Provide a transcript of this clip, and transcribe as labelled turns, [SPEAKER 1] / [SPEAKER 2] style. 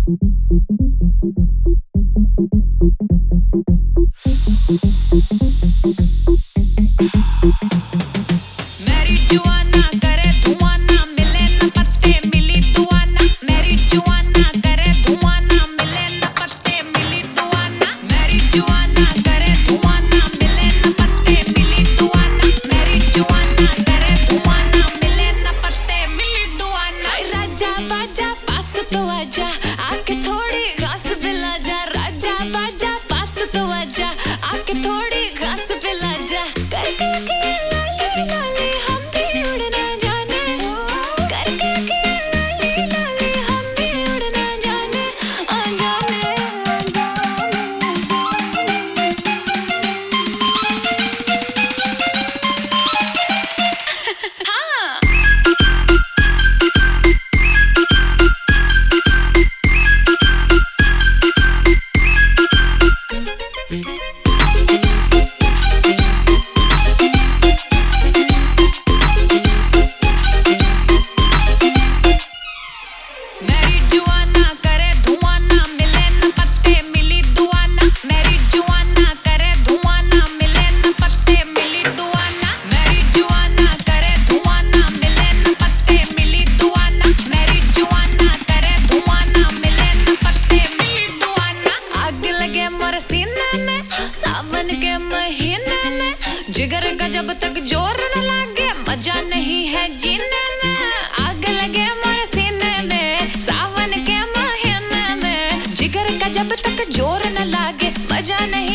[SPEAKER 1] Marijuana करे धुआं ना मिले ना पत्ते मिली दुआ ना Marijuana करे धुआं ना मिले ना पत्ते मिली दुआ ना Marijuana करे धुआं ना मिले ना पत्ते मिली दुआ ना Marijuana करे धुआं ना मिले ना पत्ते मिली दुआ ना राजा बाजा पास तो आजा आके थोड़ी घास पिला जा राजा बाजा पास तो आजा आके थोड़ी घास पिला जा करके लाली लाली हम भी उड़ना जाने करके लाली लाली हम भी उड़ना जाने हाँ Marijuana करे धुआं ना मिले ना पत्ते मिली दुआ ना Marijuana करे धुआं ना मिले ना पत्ते मिली दुआ ना Marijuana करे धुआं ना मिले ना पत्ते मिली दुआ ना Marijuana करे धुआं ना मिले ना पत्ते मिली दुआ ना आग लगे मोर सीने में सावन के महीने में जिगर का जब तक जोर न लगे मजा नहीं है जीने में आग लगे मोर सीने में सावन के महीने में जिगर का जब तक जोर न लागे मजा नहीं